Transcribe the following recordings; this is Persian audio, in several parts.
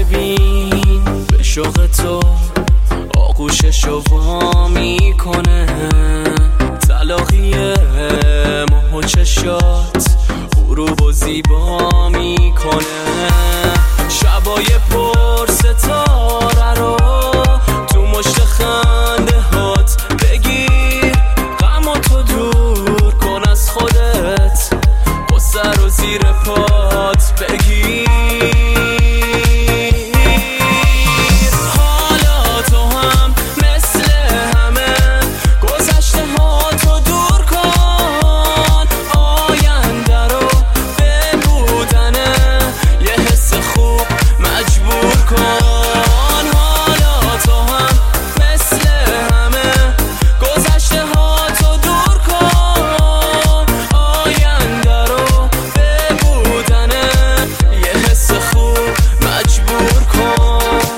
ببین به شوق تو آغوششو وا میکنه، تلاقی ماه و چشات غروب و زیبا میکنه. شبای پر ستاره رو تو مشت خنده هات بگیر، غم و تو دور کن از خودت، با سر و زیر پات بگیر. حالا تو هم مثل همه گذشته ها تو دور کن، آینده رو به بودنه یه حس خوب مجبور کن. حالا تو هم مثل همه گذشته ها تو دور کن، آینده رو به بودنه یه حس خوب مجبور کن.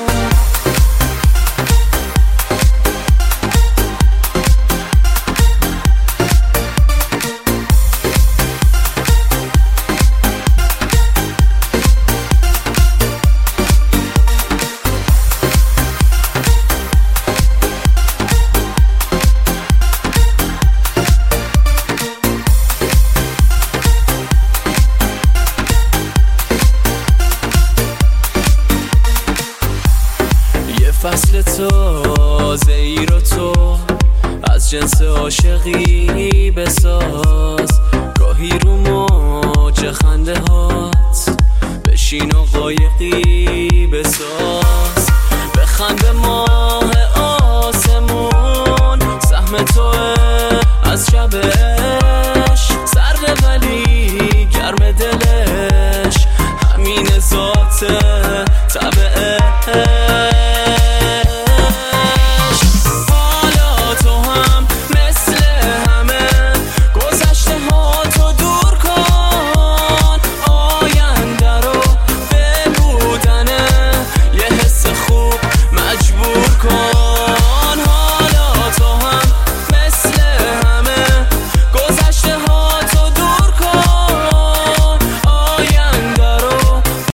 یه فصل تازه ای رو تو از جنس عاشقی بساز، گاهی رو موج خنده هات بشین و قایقی